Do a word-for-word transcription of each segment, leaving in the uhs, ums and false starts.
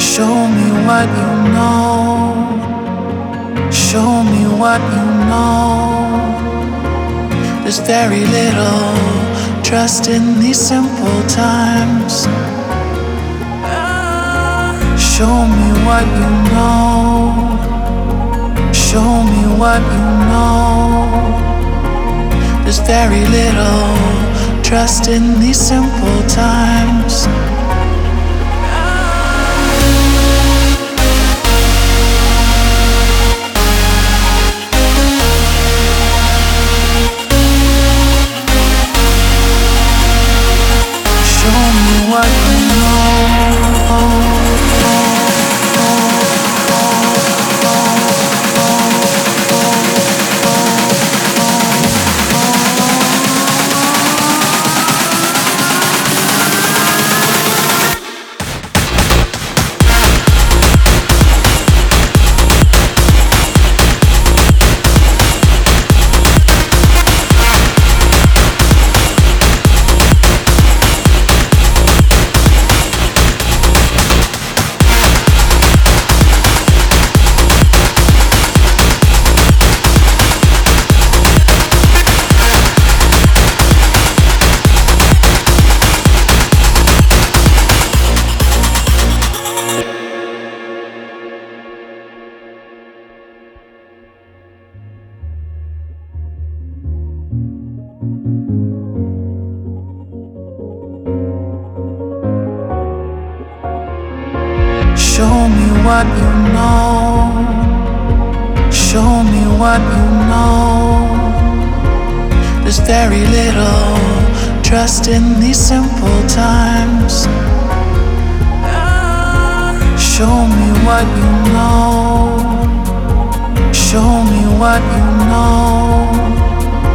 Show me what you know. Show me what you know. There's very little trust in these simple times. Show me what you know. Show me what you know. There's very little trust in these simple times. Show me what you know. Show me what you know. Show me what you know. There's very little trust in these simple times. Show me what you know. Show me what you know.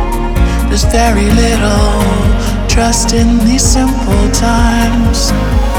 There's very little trust in these simple times.